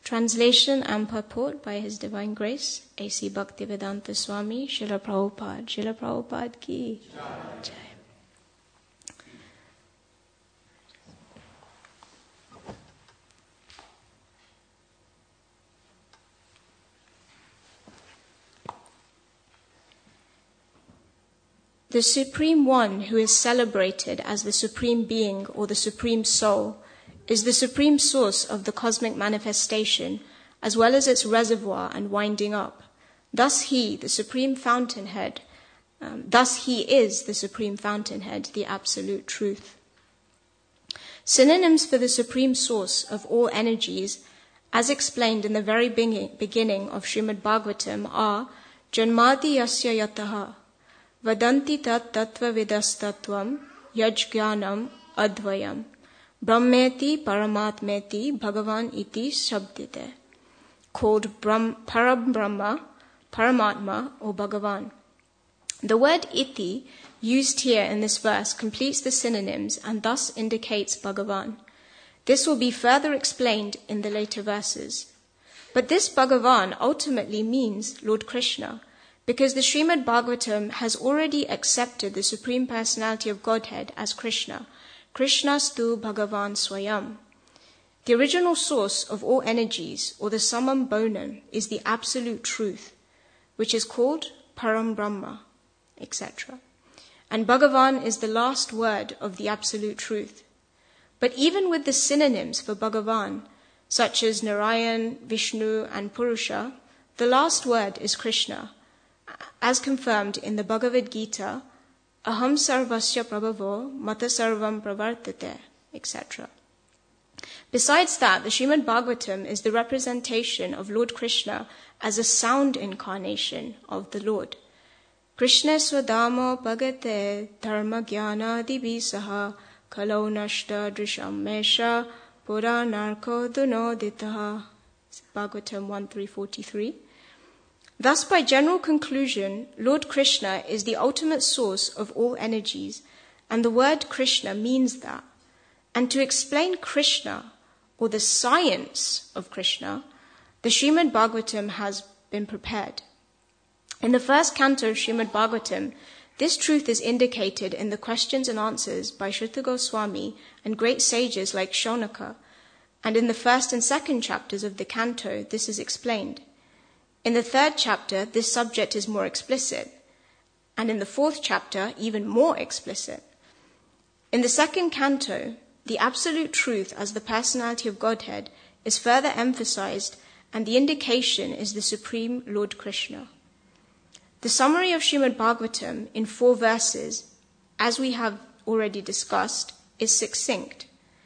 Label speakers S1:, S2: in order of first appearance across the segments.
S1: Translation and purport by His Divine Grace, A.C. Bhaktivedanta Swami, Srila Prabhupada. Srila Prabhupada ki jai. The Supreme One, who is celebrated as the Supreme Being or the Supreme Soul, is the supreme source of the cosmic manifestation, as well as its reservoir and winding up. Thus He, the Supreme Fountainhead, He is the Supreme Fountainhead, the Absolute Truth. Synonyms for the Supreme Source of all energies, as explained in the very beginning of Srimad Bhagavatam, are Janmadi Yasya Yataha, Vadanti Tat Tattva Vidastatvam, Yajjnanam Advayam, Brahmeti Paramatmeti Bhagavan Iti Shabdite, called Param Brahma, Paramatma, or Bhagavan. The word Iti, used here in this verse, completes the synonyms and thus indicates Bhagavan. This will be further explained in the later verses. But this Bhagavan ultimately means Lord Krishna, because the Srimad Bhagavatam has already accepted the Supreme Personality of Godhead as Krishna, Krishnastu Bhagavan Swayam. The original source of all energies, or the summum bonum, is the Absolute Truth, which is called Param Brahma, etc. And Bhagavan is the last word of the Absolute Truth. But even with the synonyms for Bhagavan, such as Narayan, Vishnu, and Purusha, the last word is Krishna, as confirmed in the Bhagavad Gita, Aham sarvasya prabhavo mata sarvam pravartate, etc. Besides that, the Srimad Bhagavatam is the representation of Lord Krishna as a sound incarnation of the Lord. Krishna swadamo bhagate dharma jnana divisaha kalau nashta drisham mesha puranarko dunoditaha. Bhagavatam 1.343. Thus, by general conclusion, Lord Krishna is the ultimate source of all energies, and the word Krishna means that. And to explain Krishna, or the science of Krishna, the Srimad Bhagavatam has been prepared. In the first canto of Srimad Bhagavatam, this truth is indicated in the questions and answers by Shrita Goswami and great sages like Shaunaka, and in the first and second chapters of the canto, this is explained. In the third chapter, this subject is more explicit, and in the fourth chapter, even more explicit. In the second canto, the Absolute Truth as the Personality of Godhead is further emphasized, and the indication is the Supreme Lord Krishna. The summary of Srimad Bhagavatam in 4 verses, as we have already discussed, is succinct.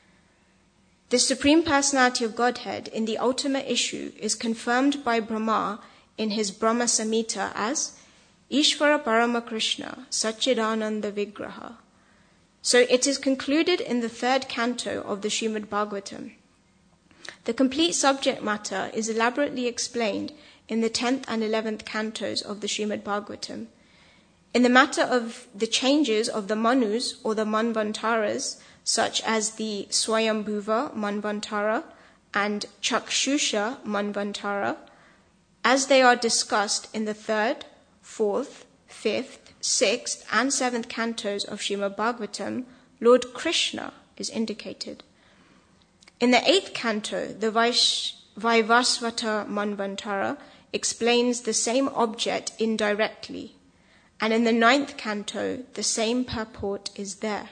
S1: The Supreme Personality of Godhead in the ultimate issue is confirmed by Brahma in his Brahma Samhita as Ishvara Parama Krishna Satchidananda Vigraha. So it is concluded in the 3rd canto of the Srimad Bhagavatam. The complete subject matter is elaborately explained in the 10th and 11th cantos of the Srimad Bhagavatam. In the matter of the changes of the Manus or the Manvantaras, such as the Swayambhuva Manvantara and Chakshusha Manvantara, as they are discussed in the 3rd, 4th, 5th, 6th, and 7th cantos of Srimad Bhagavatam, Lord Krishna is indicated. In the 8th canto, the Vaivasvata Manvantara explains the same object indirectly, and in the 9th canto, the same purport is there.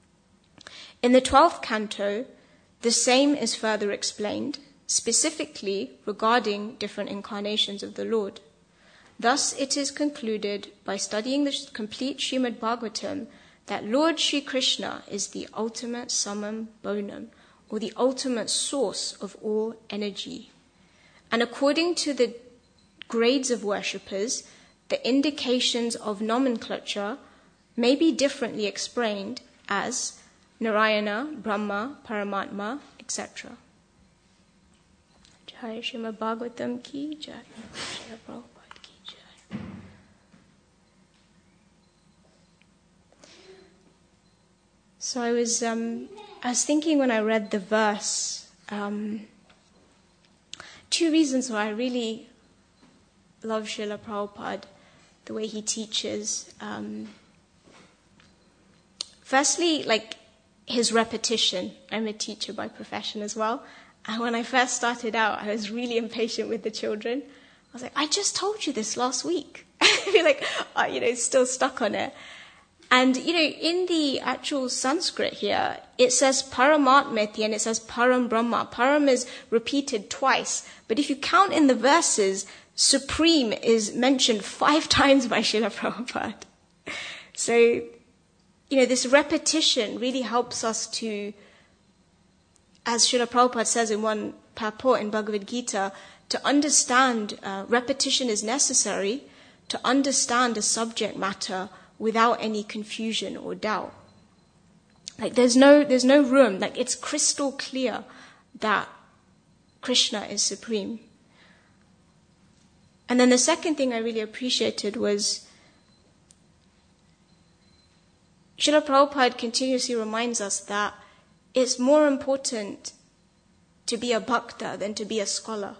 S1: In the 12th canto, the same is further explained, specifically regarding different incarnations of the Lord. Thus it is concluded by studying the complete Srimad Bhagavatam that Lord Shri Krishna is the ultimate summum bonum, or the ultimate source of all energy. And according to the grades of worshippers, the indications of nomenclature may be differently explained as Narayana, Brahma, Paramatma, etc. Jai Srimad Bhagavatam ki jai. Jai Prabhupada ki jai. So I was thinking when I read the verse, two reasons why I really love Srila Prabhupada, the way he teaches. Firstly, like his repetition. I'm a teacher by profession as well. And when I first started out, I was really impatient with the children. I was like, I just told you this last week. I feel like, still stuck on it. And, in the actual Sanskrit here, it says Paramatmeti and it says Param Brahma. Param is repeated twice. But if you count in the verses, Supreme is mentioned 5 times by Srila Prabhupada. So, this repetition really helps us to, as Srila Prabhupada says in one purport in Bhagavad Gita, to understand repetition is necessary to understand a subject matter without any confusion or doubt. Like there's no room, like it's crystal clear that Krishna is supreme. And then the second thing I really appreciated was Srila Prabhupada continuously reminds us that it's more important to be a bhakta than to be a scholar.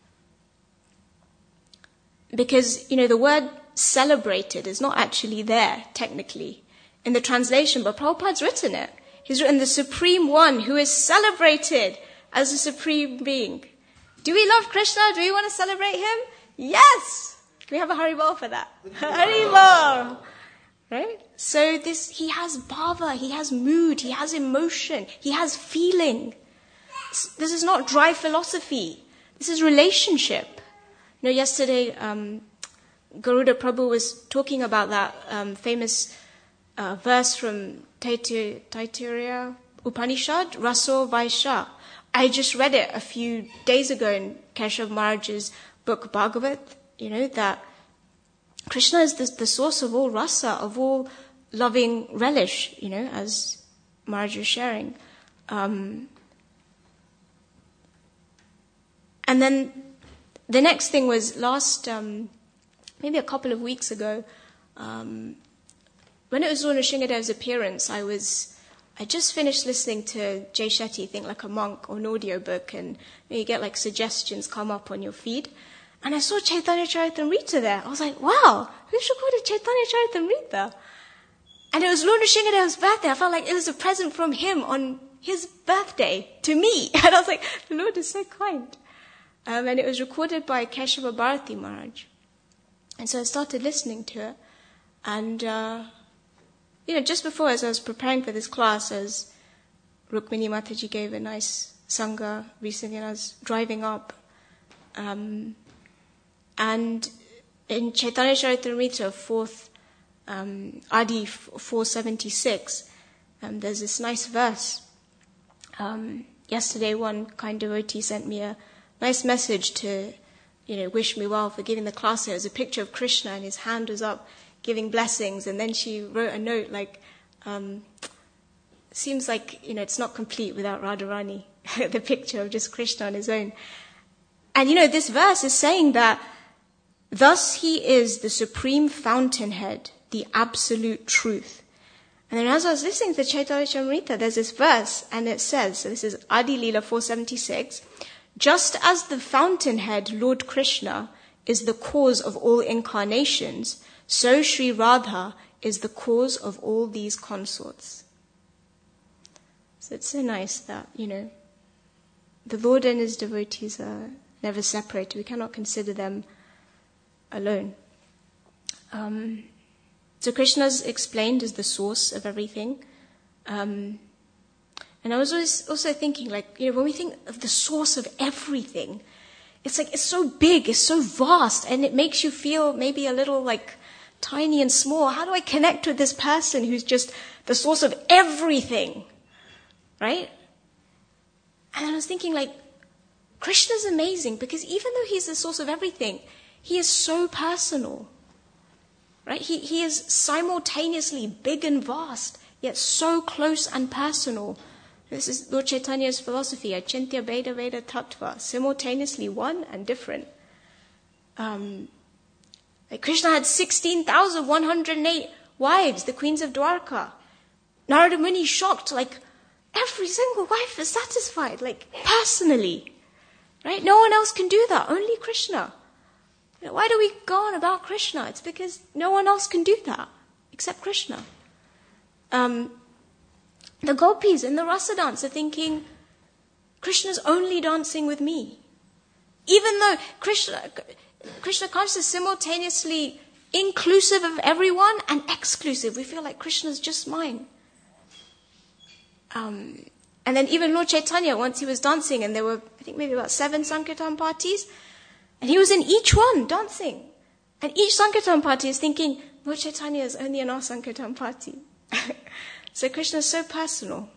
S1: Because, the word celebrated is not actually there, technically, in the translation, but Prabhupada's written it. He's written the Supreme One who is celebrated as a Supreme Being. Do we love Krishna? Do we want to celebrate him? Yes! Can we have a Haribol for that? Haribol! Right? So he has bhava, he has mood, he has emotion, he has feeling. This is not dry philosophy. This is relationship. Yesterday, Garuda Prabhu was talking about that famous verse from Taittiriya Upanishad, Raso Vaisha. I just read it a few days ago in Keshav Maharaj's book Bhagavat, that Krishna is the source of all rasa, of all loving relish, as Maharaj was sharing. And then the next thing was maybe a couple of weeks ago, when it was Lord Nrsingadev's appearance, I just finished listening to Jay Shetty, Think Like a Monk, on audiobook, and you get like suggestions come up on your feed. And I saw Chaitanya Charitamrita there. I was like, wow, who's recorded Chaitanya Charitamrita? And it was Lord Nrsingadev's birthday. I felt like it was a present from him on his birthday to me. And I was like, the Lord is so kind. And it was recorded by Keshava Bharati Maharaj. And so I started listening to it. And, just before, as I was preparing for this class, as Rukmini Mataji gave a nice sangha recently, and I was driving up. And in Chaitanya Charitamrita, 4th Adi 476, there's this nice verse. Yesterday, one kind devotee sent me a nice message to, wish me well for giving the class. It was a picture of Krishna and his hand was up giving blessings. And then she wrote a note like, seems like, it's not complete without Radharani, the picture of just Krishna on his own. And, this verse is saying that thus he is the supreme fountainhead, the absolute truth. And then as I was listening to Chaitanya Charitamrita, there's this verse, and it says, so this is Adi Leela 476, just as the fountainhead, Lord Krishna, is the cause of all incarnations, so Sri Radha is the cause of all these consorts. So it's so nice that, the Lord and his devotees are never separated. We cannot consider them alone. So Krishna's explained as the source of everything. And I was also thinking, when we think of the source of everything, it's like, it's so big, it's so vast, and it makes you feel maybe a little tiny and small. How do I connect with this person who's just the source of everything? Right? And I was thinking, Krishna's amazing because even though he's the source of everything, he is so personal. Right? He is simultaneously big and vast, yet so close and personal. This is Lord Chaitanya's philosophy, Achintya Veda Veda Tattva, simultaneously one and different. Krishna had 16,108 wives, the queens of Dwarka. Narada Muni shocked, every single wife is satisfied, personally. Right? No one else can do that. Only Krishna. Why do we go on about Krishna? It's because no one else can do that except Krishna. The gopis in the rasa dance are thinking, Krishna's only dancing with me. Even though Krishna consciousness is simultaneously inclusive of everyone and exclusive. We feel like Krishna's just mine. And then even Lord Chaitanya, once he was dancing, and there were, I think, maybe about 7 Sankirtan parties, and he was in each one dancing. And each Sankirtan party is thinking, Lord Chaitanya is only in our Sankirtan party. So Krishna is so personal.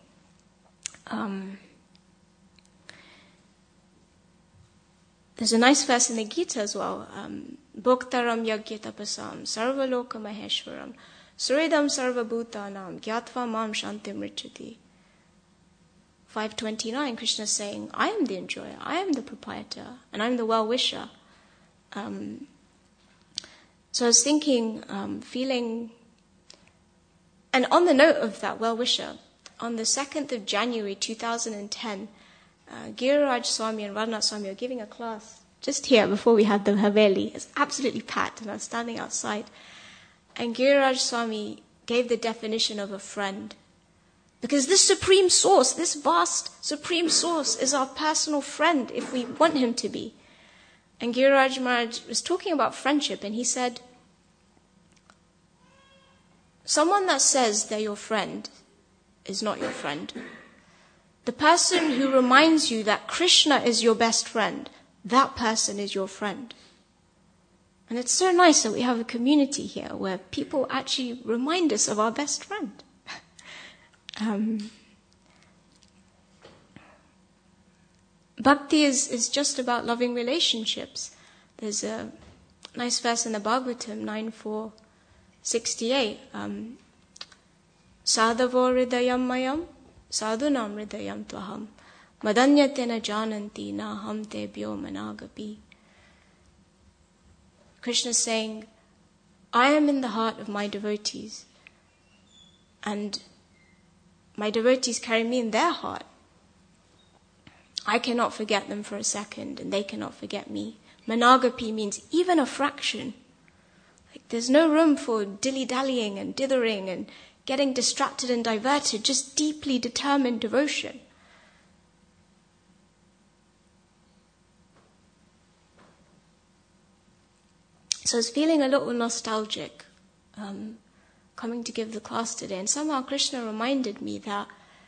S1: There's a nice verse in the Gita as well. Bhoktaram yagya tapasam sarvaloka maheshwaram suridam sarvabhutanam gyatva mam shantim richati. 529, Krishna is saying, I am the enjoyer, I am the proprietor, and I'm the well-wisher. So I was thinking, feeling, and on the note of that well-wisher, on the 2nd of January 2010, Giriraj Swami and Radhanath Swami were giving a class just here before we had the Haveli. It's absolutely packed, and I was standing outside. And Giriraj Swami gave the definition of a friend. Because this supreme source, this vast supreme source is our personal friend if we want him to be. And Giriraj Maharaj was talking about friendship, and he said, someone that says they're your friend is not your friend. The person who reminds you that Krishna is your best friend, that person is your friend. And it's so nice that we have a community here where people actually remind us of our best friend. Bhakti is just about loving relationships. There's a nice verse in the Bhagavatam, 9.4.68. Sadhavo hridayam mayam, sadhunam hridayam tvaham, madanyatena jananti na ham tebhyo managapi. Krishna is saying, I am in the heart of my devotees, and my devotees carry me in their heart. I cannot forget them for a second, and they cannot forget me. Managapi means even a fraction. Like there's no room for dilly-dallying and dithering and getting distracted and diverted, just deeply determined devotion. So I was feeling a little nostalgic coming to give the class today, and somehow Krishna reminded me that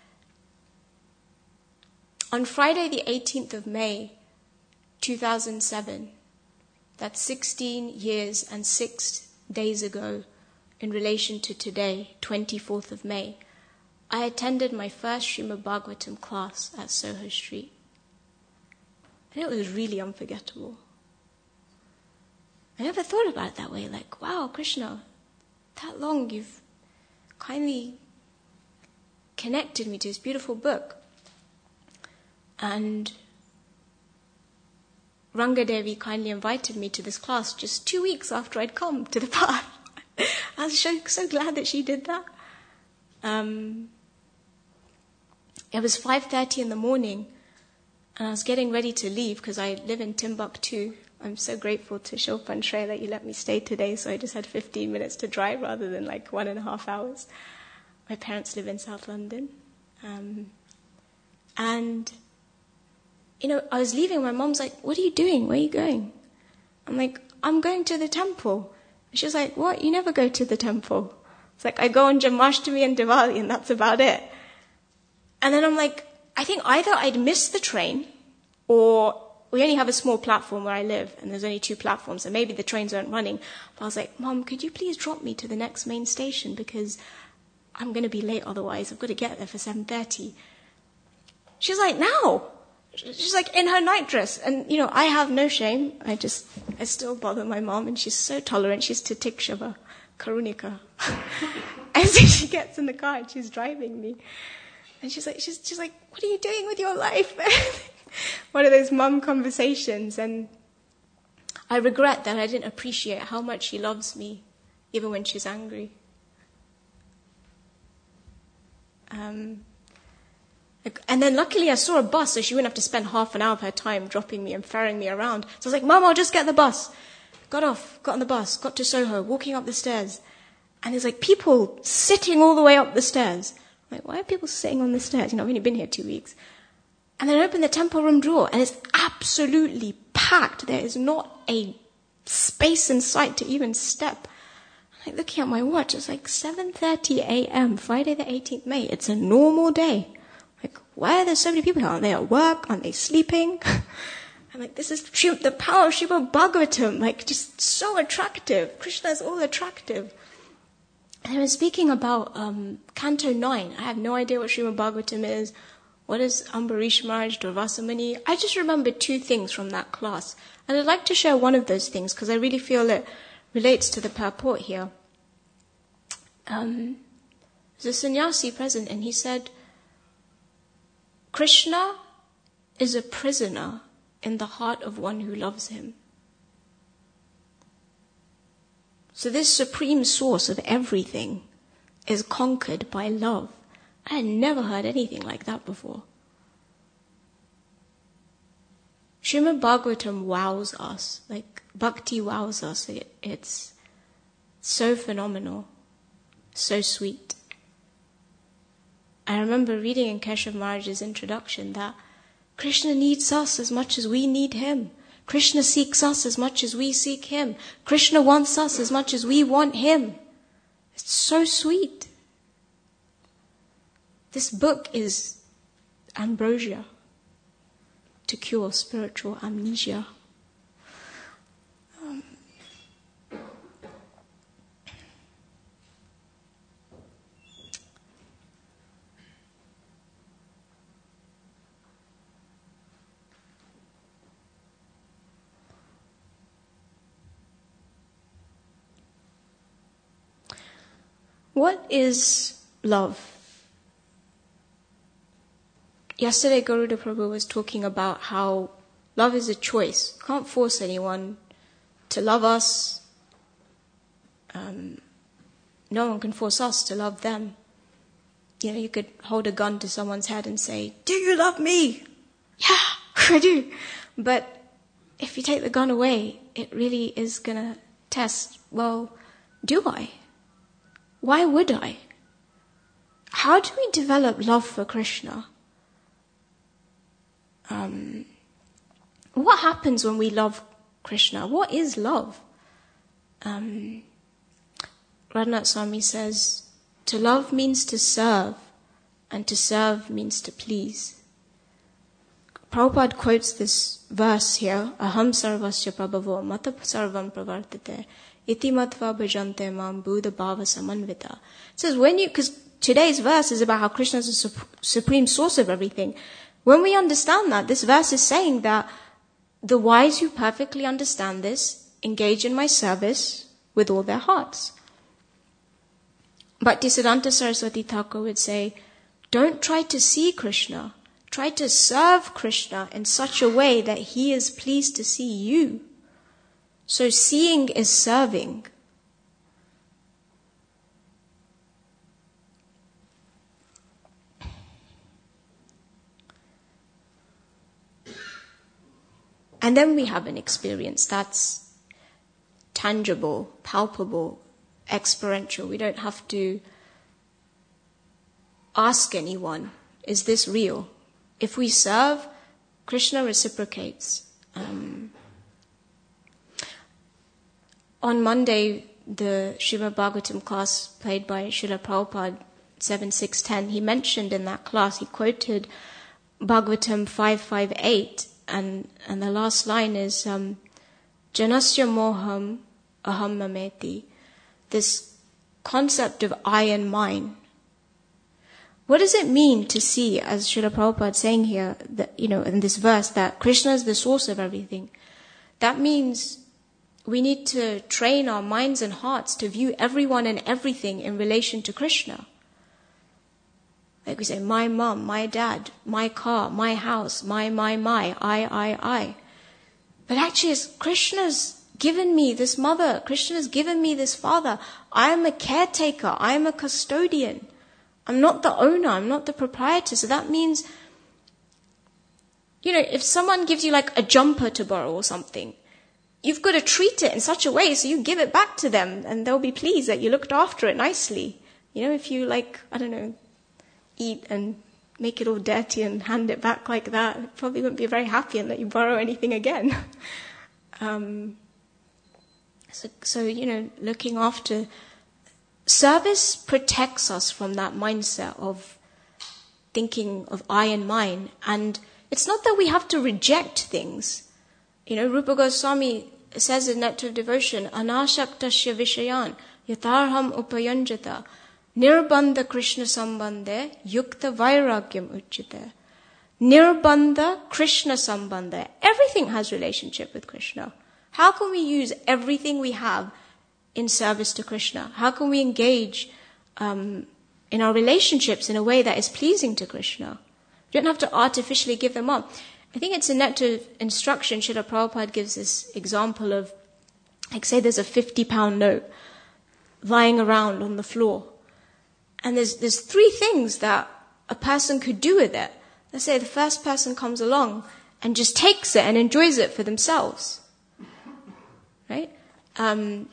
S1: on Friday the 18th of May 2007, that's 16 years and 6 days ago in relation to today, 24th of May, I attended my first Srimad Bhagavatam class at Soho Street. And it was really unforgettable. I never thought about it that way, like, wow, Krishna, that long you've kindly connected me to this beautiful book. And Rangadevi kindly invited me to this class just 2 weeks after I'd come to the path. I was so glad that she did that. It was 5:30 in the morning, and I was getting ready to leave because I live in Timbuktu. I'm so grateful to Shilpan Shrey that you let me stay today, so I just had 15 minutes to drive rather than like 1.5 hours. My parents live in South London. And, I was leaving, my mom's like, what are you doing? Where are you going? I'm like, I'm going to the temple. And she was like, what? You never go to the temple. It's like, I go on Janmashtami and Diwali and that's about it. And then I'm like, I think either I'd missed the train, or we only have a small platform where I live, and there's only 2 platforms, so maybe the trains aren't running. But I was like, Mom, could you please drop me to the next main station, because I'm going to be late otherwise. I've got to get there for 7:30. She's like, no. She's like in her nightdress. And, I have no shame. I still bother my mom, and she's so tolerant. She's Titikshava, Karunika. And so she gets in the car and she's driving me. And she's like, what are you doing with your life? One of those mum conversations. And I regret that I didn't appreciate how much she loves me, even when she's angry. And then luckily I saw a bus, so she wouldn't have to spend half an hour of her time dropping me and ferrying me around. So I was like, Mom, I'll just get the bus. Got on the bus, got to Soho, walking up the stairs. And there's like people sitting all the way up the stairs. I'm like, why are people sitting on the stairs? I've only been here 2 weeks. And then I open the temple room door, and it's absolutely packed. There is not a space in sight to even step. I'm like looking at my watch, it's like 7:30 a.m., Friday the 18th May. It's a normal day. Like, why are there so many people here? Aren't they at work? Aren't they sleeping? I'm like, this is the power of Srimad Bhagavatam, like just so attractive. Krishna is all attractive. And I was speaking about Canto 9. I have no idea what Srimad Bhagavatam is. What is Ambarish Maharaj, Durvasa Muni? I just remembered 2 things from that class. And I'd like to share one of those things because I really feel it relates to the purport here. There's a sannyasi present and he said, Krishna is a prisoner in the heart of one who loves him. So this supreme source of everything is conquered by love. I had never heard anything like that before. Srimad Bhagavatam wows us, like bhakti wows us. It's so phenomenal, so sweet. I remember reading in Keshav Maharaj's introduction that Krishna needs us as much as we need him. Krishna seeks us as much as we seek him. Krishna wants us as much as we want him. It's so sweet. This book is ambrosia to cure spiritual amnesia. What is love? Yesterday, Garuda Prabhu was talking about how love is a choice. Can't force anyone to love us. No one can force us to love them. You could hold a gun to someone's head and say, do you love me? Yeah, I do. But if you take the gun away, it really is going to test, well, do I? Why would I? How do we develop love for Krishna? What happens when we love Krishna? What is love? Radhanath Swami says, to love means to serve, and to serve means to please. Prabhupada quotes this verse here, Aham sarvasya prabhavo mata sarvam pravartate iti matva bhajante mam buddha bhava samanvita. It says, because today's verse is about how Krishna is the supreme source of everything. When we understand that, this verse is saying that the wise who perfectly understand this engage in my service with all their hearts. Bhaktisiddhanta Saraswati Thakur would say, don't try to see Krishna. Try to serve Krishna in such a way that he is pleased to see you. So seeing is serving. And then we have an experience that's tangible, palpable, experiential. We don't have to ask anyone, is this real? If we serve, Krishna reciprocates. On Monday, the Srimad Bhagavatam class played by Srila Prabhupada, 7.6.10, he mentioned in that class, he quoted Bhagavatam 5.5.8, and the last line is, Janasya moham aham mameti. This concept of I and mine. What does it mean to see, as Srila Prabhupada is saying here, that, in this verse, that Krishna is the source of everything? That means we need to train our minds and hearts to view everyone and everything in relation to Krishna. Like we say, my mom, my dad, my car, my house, my, I. But actually, as Krishna's given me this mother, Krishna has given me this father, I am a caretaker, I am a custodian. I'm not the owner, I'm not the proprietor. So that means if someone gives you like a jumper to borrow or something, you've got to treat it in such a way so you give it back to them and they'll be pleased that you looked after it nicely. If you eat and make it all dirty and hand it back like that, it probably wouldn't be very happy and let you borrow anything again. Looking after service protects us from that mindset of thinking of I and mine. And it's not that we have to reject things. Rupa Goswami says in Nectar of Devotion, Anashaktasya Vishayan Yatarham Upayanjata Nirbandha Krishna Sambandhe Yukta Vairagyam Uchite. Nirbandha Krishna Sambandhe. Everything has relationship with Krishna. How can we use everything we have in service to Krishna? How can we engage in our relationships in a way that is pleasing to Krishna? You don't have to artificially give them up. I think it's in Nectar Instruction, Srila Prabhupada gives this example of, say there's a 50-pound note lying around on the floor. And there's three things that a person could do with it. Let's say the first person comes along and just takes it and enjoys it for themselves. Right? The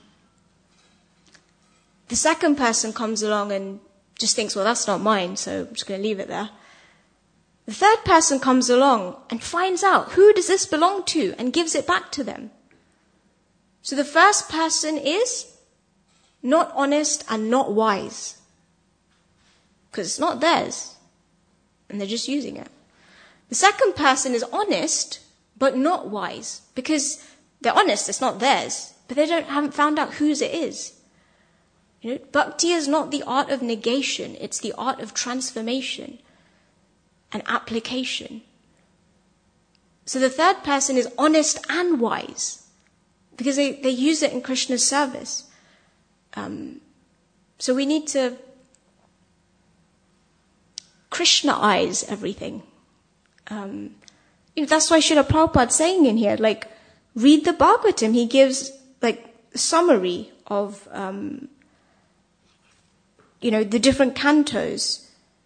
S1: second person comes along and just thinks, well, that's not mine, so I'm just going to leave it there. The third person comes along and finds out who does this belong to and gives it back to them. So the first person is not honest and not wise. Because it's not theirs. And they're just using it. The second person is honest, but not wise. Because they're honest, it's not theirs. But they haven't found out whose it is. Bhakti is not the art of negation. It's the art of transformation and application. So the third person is honest and wise. Because they use it in Krishna's service. So we need to Krishna-ize everything. That's why Srila Prabhupada saying in here, read the Bhagavatam. He gives, a summary of, the different cantos.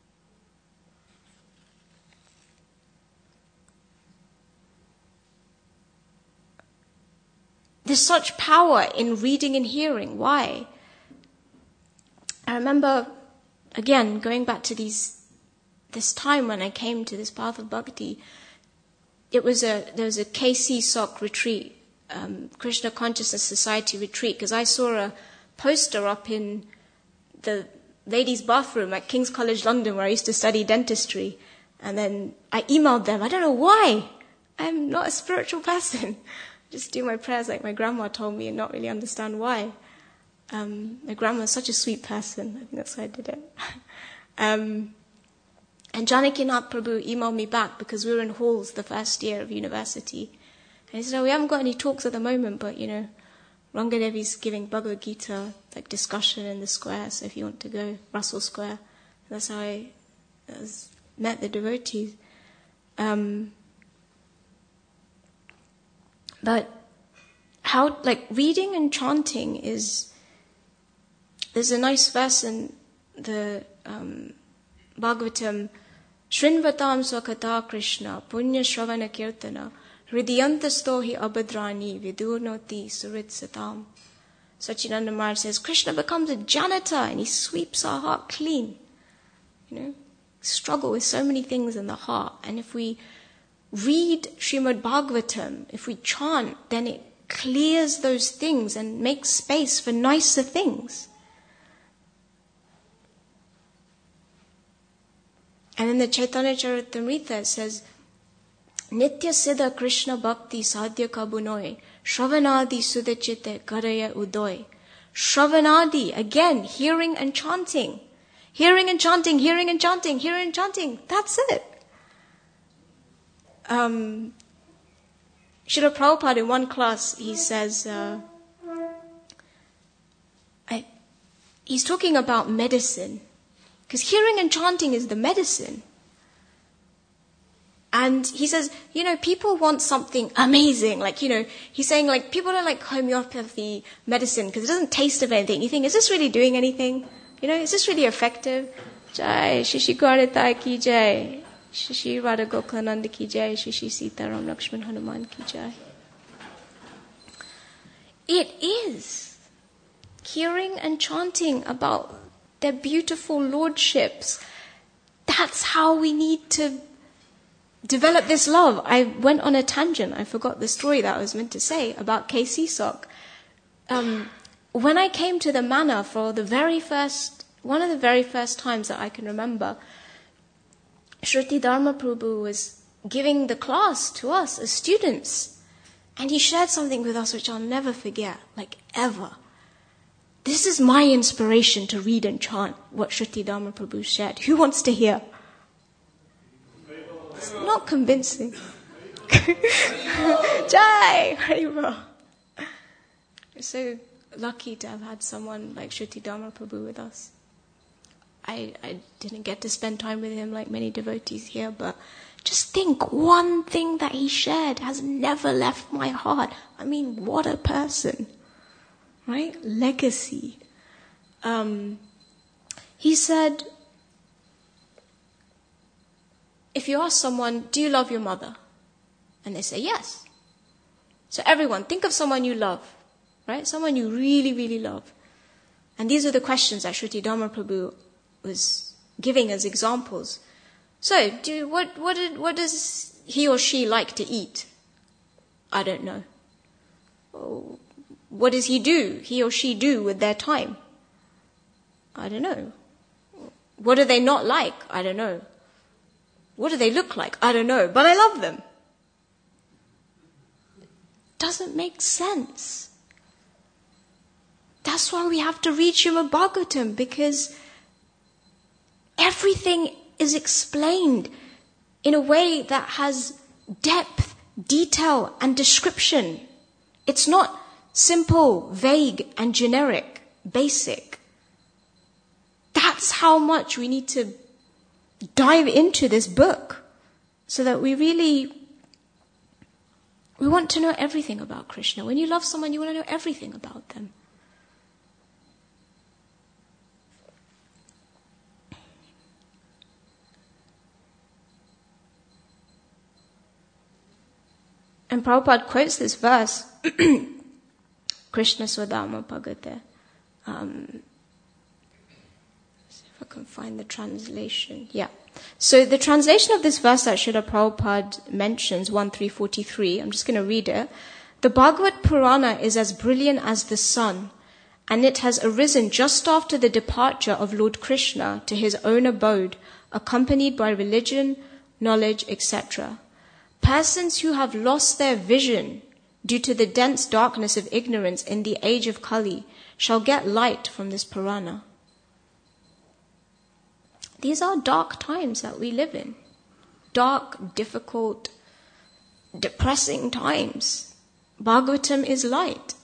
S1: There's such power in reading and hearing. Why? I remember, again, going back to this time when I came to this path of bhakti, there was a KC Sok retreat, Krishna Consciousness Society retreat, because I saw a poster up in the ladies' bathroom at King's College London where I used to study dentistry. And then I emailed them. I don't know why. I'm not a spiritual person. Just do my prayers like my grandma told me and not really understand why. My grandma's such a sweet person. I think that's why I did it. And Janakinath Prabhu emailed me back because we were in halls the first year of university. And he said, we haven't got any talks at the moment, but, Rangadevi's giving Bhagavad Gita, discussion in the square, so if you want to go, Russell Square. And that's how I met the devotees. But how, reading and chanting there's a nice verse in the Bhagavatam, Shrinvatam Swakata Krishna, Punya Shravana Kirtana, Hridiyantasto hi abhadrani vidurnoti surit satam. Sachidananda Maharaj says, Krishna becomes a janitor and he sweeps our heart clean. Struggle with so many things in the heart. And if we read Srimad Bhagavatam, if we chant, then it clears those things and makes space for nicer things. And in the Chaitanya Charitamrita it says, Nitya Siddha Krishna Bhakti Sadhya Kabunoi, Shravanadi Sudachite Karaya Udoy. Shravanadi, again, hearing and chanting. Hearing and chanting, hearing and chanting, hearing and chanting. That's it. Srila Prabhupada in one class, he says, he's talking about medicine. Because hearing and chanting is the medicine. And he says, people want something amazing. He's saying, people don't like homeopathy medicine because it doesn't taste of anything. You think, is this really doing anything? Is this really effective? Jai, Shishikwarita ki jai. Shri Radha Gokulananda ki jai, Shri Sitaram Lakshman Hanuman ki jai. It is hearing and chanting about their beautiful lordships. That's how we need to develop this love. I went on a tangent. I forgot the story that I was meant to say about K.C. Sok. When I came to the manor for one of the very first times that I can remember, Shruti Dharma Prabhu was giving the class to us as students. And he shared something with us which I'll never forget, like ever. This is my inspiration to read and chant what Shruti Dharma Prabhu shared. Who wants to hear? It's not convincing. Jai! Haribol. We're so lucky to have had someone like Shruti Dharma Prabhu with us. I didn't get to spend time with him like many devotees here, but just think, one thing that he shared has never left my heart. I mean, what a person. Right? Legacy. He said, if you ask someone, do you love your mother? And they say, yes. So everyone, think of someone you love. Right? Someone you really, really love. And these are the questions that Shruti Dharma Prabhu was giving as examples. So, what does he or she like to eat? I don't know. Oh, what does he or she do with their time? I don't know. What do they not like? I don't know. What do they look like? I don't know. But I love them. Doesn't make sense. That's why we have to read Srimad Bhagavatam, because everything is explained in a way that has depth, detail, and description. It's not simple, vague, and generic, basic. That's how much we need to dive into this book, so that we want to know everything about Krishna. When you love someone, you want to know everything about them. And Prabhupada quotes this verse, Krishna Swadharma Bhagate. See if I can find the translation. Yeah. So the translation of this verse that Srila Prabhupada mentions, 1.3.43, I'm just going to read it. The Bhagavad Purana is as brilliant as the sun, and it has arisen just after the departure of Lord Krishna to his own abode, accompanied by religion, knowledge, etc. Persons who have lost their vision due to the dense darkness of ignorance in the age of Kali shall get light from this Purana. These are dark times that we live in. Dark, difficult, depressing times. Bhagavatam is light.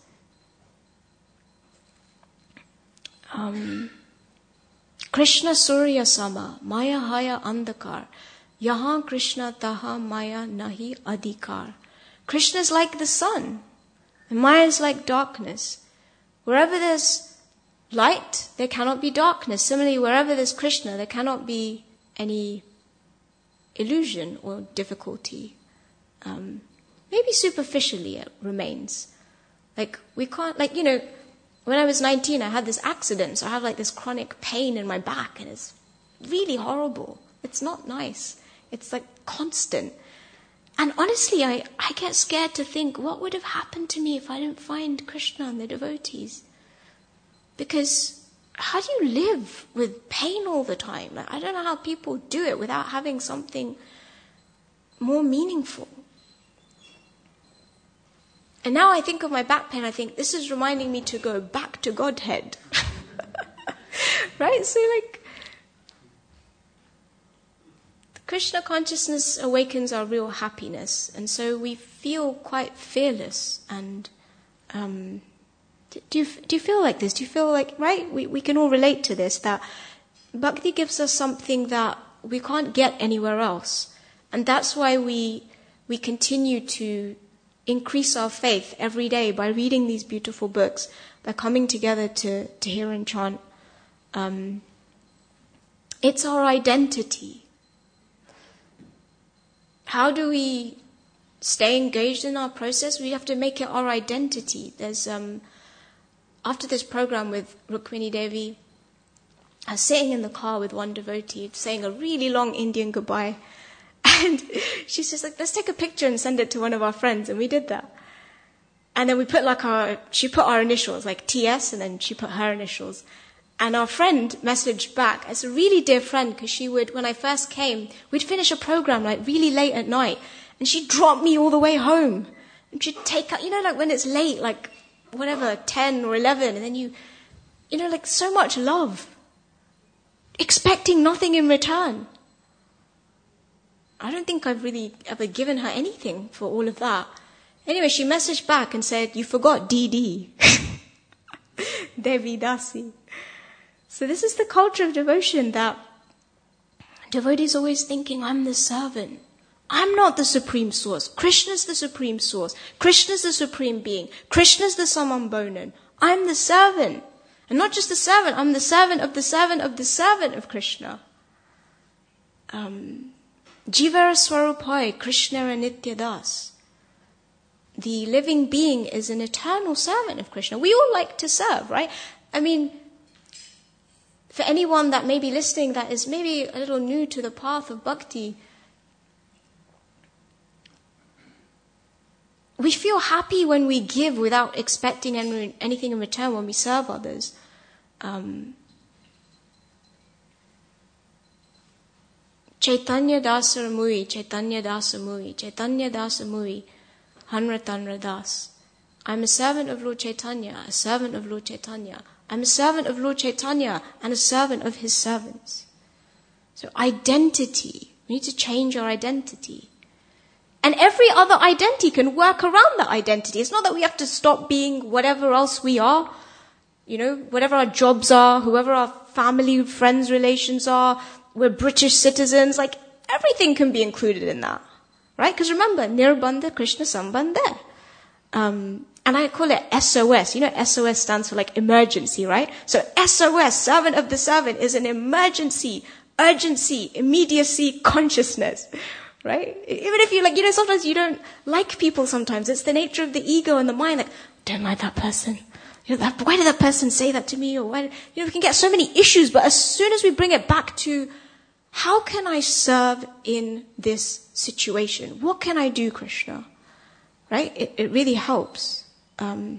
S1: Krishna Surya Sama, Maya Haya Andhakar. Yahan Krishna taha Maya nahi adhikar. Krishna is like the sun, and Maya is like darkness. Wherever there's light, there cannot be darkness. Similarly, wherever there's Krishna, there cannot be any illusion or difficulty. Maybe superficially it remains. We can't, when I was 19, I had this accident, so I have this chronic pain in my back, and it's really horrible. It's not nice. It's constant. And honestly, I get scared to think, what would have happened to me if I didn't find Krishna and the devotees? Because how do you live with pain all the time? I don't know how people do it without having something more meaningful. And now I think of my back pain, I think, this is reminding me to go back to Godhead. Right? So Krishna consciousness awakens our real happiness, and so we feel quite fearless. And do you feel like this? Do you feel right? We can all relate to this, that bhakti gives us something that we can't get anywhere else, and that's why we continue to increase our faith every day by reading these beautiful books, by coming together to hear and chant. It's our identity. how do we stay engaged in our process? We have to make it our identity. There's after this program with Rukmini Devi, I was sitting in the car with one devotee saying a really long Indian goodbye. And she's just like, let's take a picture and send it to one of our friends. And we did that. And then we put she put our initials, like TS, and then she put her initials. And our friend messaged back as a really dear friend, because she would, when I first came, we'd finish a program like really late at night. And she'd drop me all the way home. And she'd take out, like when it's late, like whatever, 10 or 11. And then like so much love. Expecting nothing in return. I don't think I've really ever given her anything for all of that. Anyway, she messaged back and said, you forgot DD. Devi Dasi. So this is the culture of devotion, that devotees always thinking, I'm the servant. I'm not the supreme source. Krishna is the supreme source. Krishna is the supreme being. Krishna is the Samambonan. I'm the servant. And not just the servant, I'm the servant of the servant of the servant of Krishna. Jivara Swarupai, Krishna Nitya Das. The living being is an eternal servant of Krishna. We all like to serve, right? I mean, for anyone that may be listening that is maybe a little new to the path of bhakti, we feel happy when we give without expecting anything in return when we serve others. Chaitanya Dasaramui, Chaitanya Dasamui, Chaitanya Dasamui, Hanra Tanra Das. I'm a servant of Lord Chaitanya, a servant of Lord Chaitanya. I'm a servant of Lord Chaitanya and a servant of his servants. So identity, we need to change our identity. And every other identity can work around that identity. It's not that we have to stop being whatever else we are, whatever our jobs are, whoever our family, friends, relations are, we're British citizens, like everything can be included in that, right? Because remember, Nirbandha Krishna Sambandha. And I call it SOS. SOS stands for like emergency, right? So SOS, servant of the servant, is an emergency, urgency, immediacy, consciousness. Right? Even if you sometimes you don't like people sometimes. It's the nature of the ego and the mind, like, don't like that person. Why did that person say that to me? Or why, we can get so many issues, but as soon as we bring it back to, how can I serve in this situation? What can I do, Krishna? Right? It really helps. I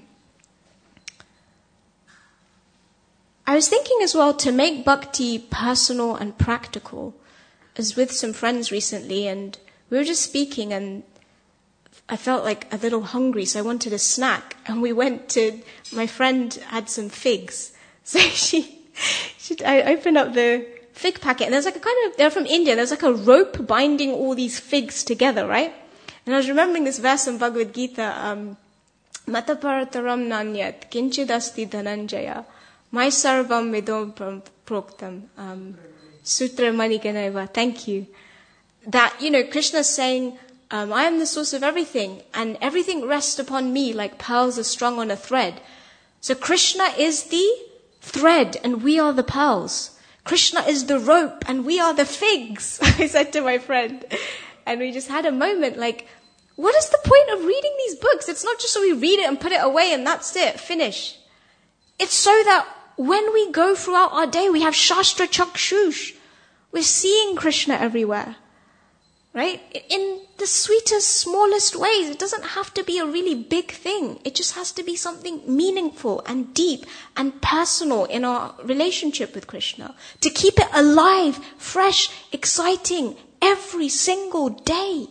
S1: was thinking as well to make bhakti personal and practical. I was with some friends recently and we were just speaking and I felt like a little hungry, so I wanted a snack. And we my friend had some figs. So I opened up the fig packet and there's like they're from India, there's like a rope binding all these figs together, right? And I was remembering this verse in Bhagavad Gita, Mata parataram nanyat, kinchidasti dhananjaya, mai sarvam vidom proktam, Sutra Maniganeva, thank you. That, Krishna's saying, I am the source of everything, and everything rests upon me like pearls are strung on a thread. So Krishna is the thread, and we are the pearls. Krishna is the rope, and we are the figs, I said to my friend. And we just had a moment like, what is the point of reading these books? It's not just so we read it and put it away and that's it, finish. It's so that when we go throughout our day, we have Shastra Chakshush. We're seeing Krishna everywhere. Right? In the sweetest, smallest ways. It doesn't have to be a really big thing. It just has to be something meaningful and deep and personal in our relationship with Krishna. To keep it alive, fresh, exciting, every single day.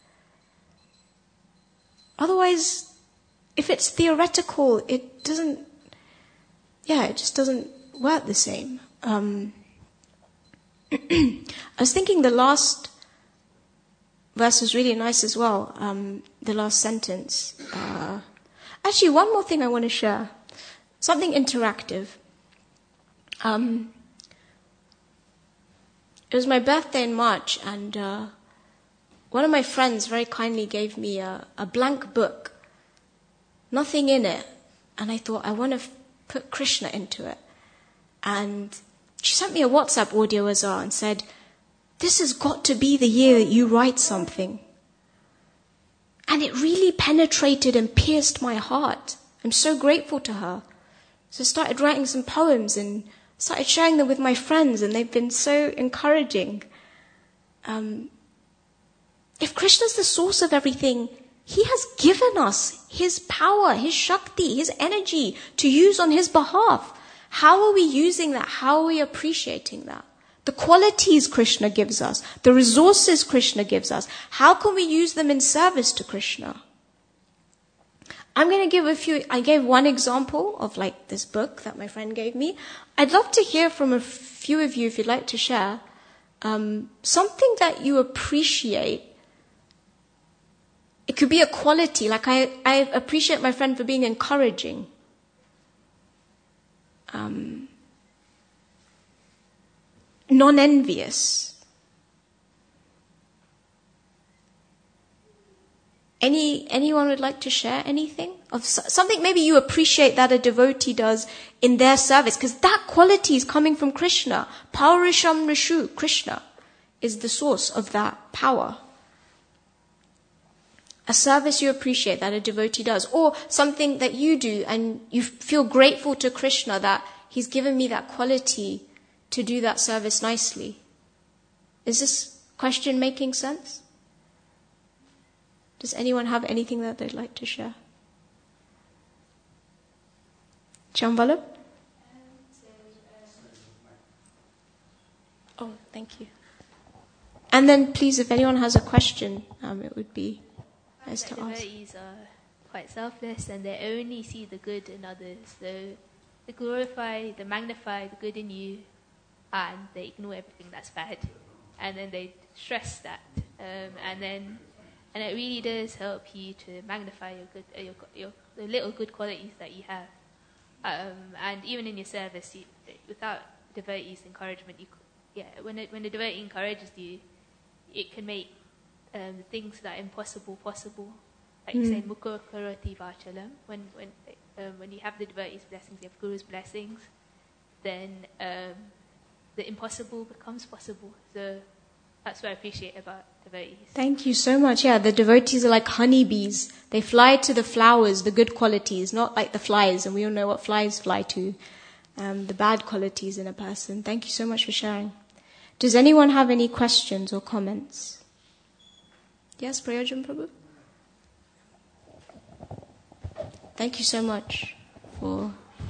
S1: Otherwise, if it's theoretical, it just doesn't work the same. I was thinking the last verse was really nice as well, the last sentence. Actually, one more thing I want to share. Something interactive. It was my birthday in March, and one of my friends very kindly gave me a blank book. Nothing in it. And I thought, I want to put Krishna into it. And she sent me a WhatsApp audio as well and said, this has got to be the year that you write something. And it really penetrated and pierced my heart. I'm so grateful to her. So I started writing some poems and started sharing them with my friends, and they've been so encouraging. If Krishna's the source of everything, he has given us his power, his Shakti, his energy to use on his behalf. How are we using that? How are we appreciating that? The qualities Krishna gives us, the resources Krishna gives us, how can we use them in service to Krishna? I'm going to give I gave one example of like this book that my friend gave me. I'd love to hear from a few of you if you'd like to share something that you appreciate. It could be a quality, like I appreciate my friend for being encouraging. Non-envious. Anyone would like to share anything? Of something maybe you appreciate that a devotee does in their service, because that quality is coming from Krishna. Paurisham Rishu, Krishna is the source of that power. A service you appreciate that a devotee does, or something that you do and you feel grateful to Krishna that he's given me that quality to do that service nicely. Is this question making sense? Does anyone have anything that they'd like to share? Chambalab? Oh, thank you. And then please, if anyone has a question, it would be nice to ask.
S2: Devotees are quite selfless and they only see the good in others. So they glorify, they magnify the good in you, and they ignore everything that's bad. And then they stress that. And it really does help you to magnify your the little good qualities that you have. And even in your service, without devotees' encouragement, when the devotee encourages you, it can make things that are impossible possible. Like you say, mukha karoti vachalam. When you have the devotees' blessings, you have Guru's blessings, then the impossible becomes possible. So that's what I appreciate about devotees.
S1: Thank you so much. Yeah, the devotees are like honeybees. They fly to the flowers, the good qualities, not like the flies. And we all know what flies fly to, the bad qualities in a person. Thank you so much for sharing. Does anyone have any questions or comments? Yes, Prayojan Prabhu? Thank you so much for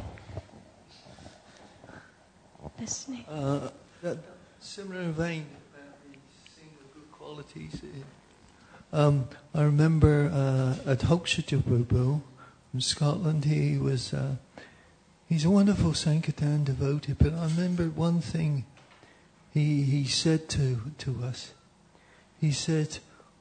S1: listening.
S3: That similar vein about the single good qualities. I remember at Hokshaja Prabhu from Scotland. He's a wonderful Sankirtan devotee. But I remember one thing he said to us. He said,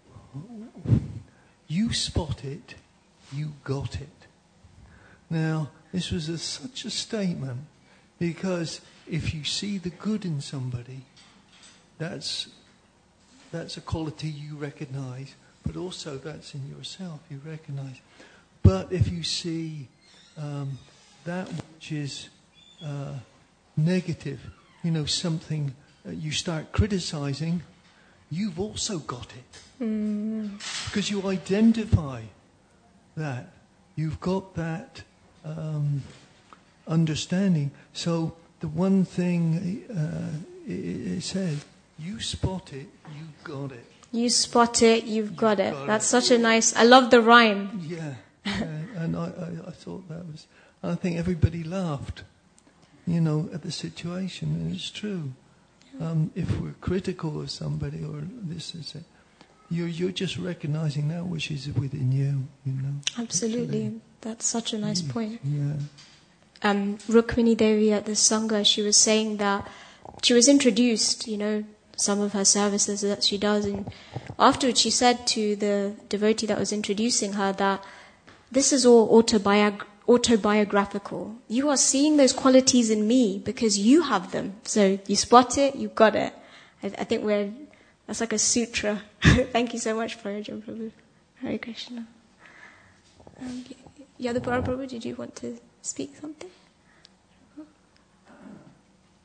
S3: "You spot it, you got it." Now, this was such a statement, because if you see the good in somebody, that's a quality you recognize, but also that's in yourself, you recognize. But if you see that which is negative, something you start criticizing, you've also got it. Because you identify that. You've got that understanding. So the one thing it says, you spot it, you got it.
S1: You spot it, you've got it. That's such a nice, I love the rhyme.
S3: Yeah. And I thought that was, I think everybody laughed, at the situation, and it's true. If we're critical of somebody or this is it, you're just recognizing that which is within you,
S1: Absolutely.
S3: Actually.
S1: That's such a nice point.
S3: Yeah.
S1: Rukmini Devi at the Sangha, she was saying that she was introduced, some of her services that she does, and afterwards she said to the devotee that was introducing her that this is all autobiographical. You are seeing those qualities in me because you have them. So you spot it, you got it. I think that's like a sutra. Thank you so much, Prayojan Prabhu. Hare Krishna. Yadupara Prabhu, did you want to speak something?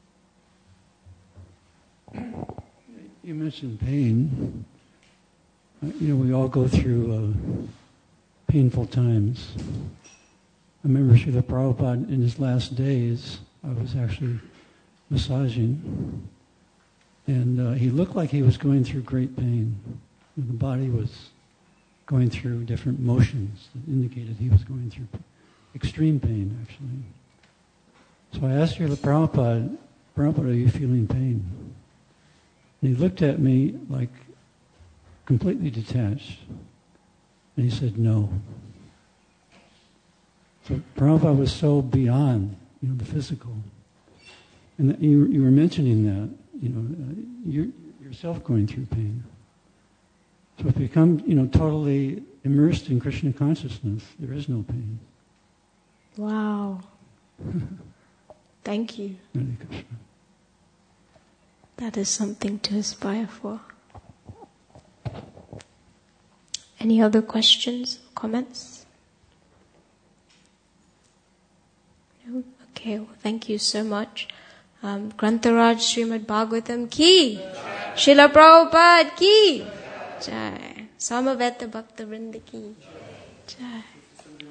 S4: You mentioned pain. we all go through painful times. I remember Srila Prabhupada in his last days, I was actually massaging, and he looked like he was going through great pain. The body was going through different motions that indicated he was going through extreme pain, actually. So I asked Srila Prabhupada, are you feeling pain? And he looked at me like completely detached. And he said, no. So Prabhupada was so beyond, the physical. And you were mentioning that, you're yourself going through pain. So if you become, totally immersed in Krishna consciousness, there is no pain.
S1: Wow. Thank you.
S4: Hare Krishna.
S1: That is something to aspire for. Any other questions or comments? No? Okay, well, thank you so much. Grantaraj Srimad Bhagavatam ki, Srila Prabhupada ki, Jai. Samaveta Bhakta Vrinda ki, Jai.